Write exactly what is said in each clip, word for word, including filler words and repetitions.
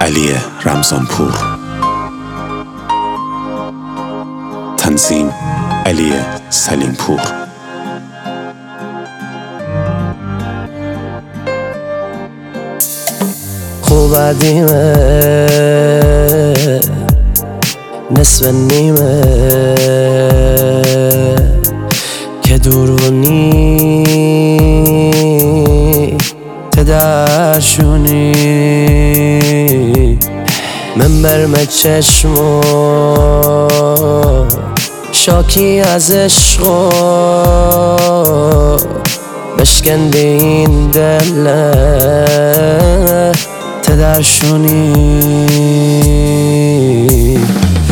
علی رمضانپور. تنظیم علی سلیمپور. خوب دیمه نصف نیمه که دورونی تدرشونی من برم چشمو شاکی از عشقو بشکندی این دل تدرشونی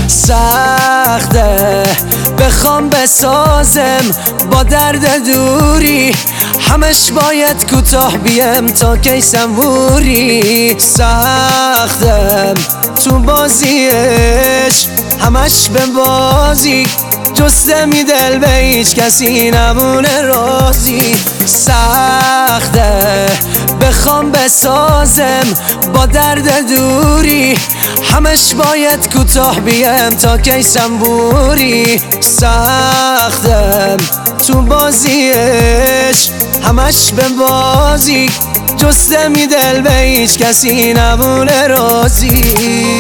سخته بخوام بسازم با درد دوری همش باید کوتاه بیم تا کی سنبوری سختم تو بازیش همش به بازی جسته می دل به هیچ کسی نمونه رازی سخته بخوام بسازم با درد دوری همش باید کوتاه بیم تا کی سنبوری سختم تو بازیش همش به بازی جسته می دل به هیچ کسی نمونه رازی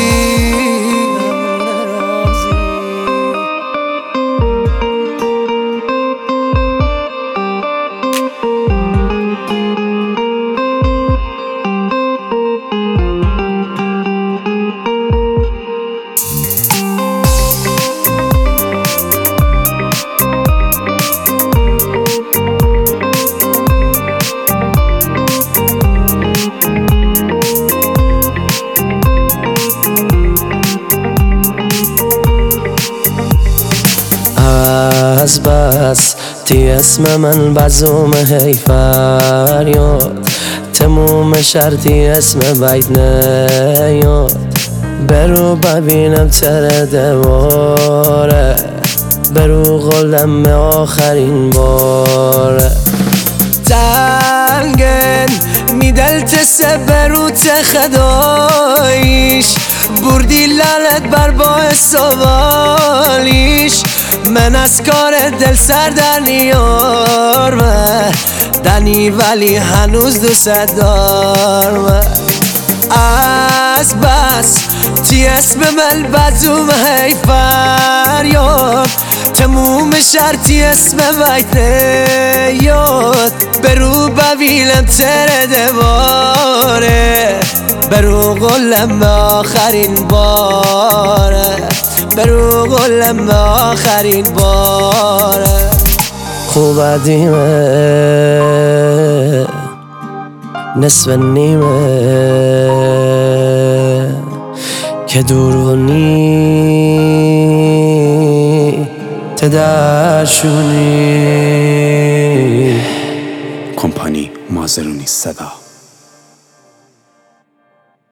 از بس تی اسم من بزوم هی فریاد تموم شرطی اسم بید نیاد برو ببینم چرا دواره برو قلم آخرین باره تنگن میدل تسه برو تخدایش بردی لالت بر باعث سوالیش من از کار دل سر در نیارمه دنی ولی هنوز دوست دارمه از بس تی اسم من بزوم هی فریاد تموم شرطی اسم وید نیاد برو ببینم تره دواره برو قلم آخرین باره برو قلم آخرین باره خوب دیمه نصف نیمه که دورونی تدرشونی کمپانی مازرونی صدا.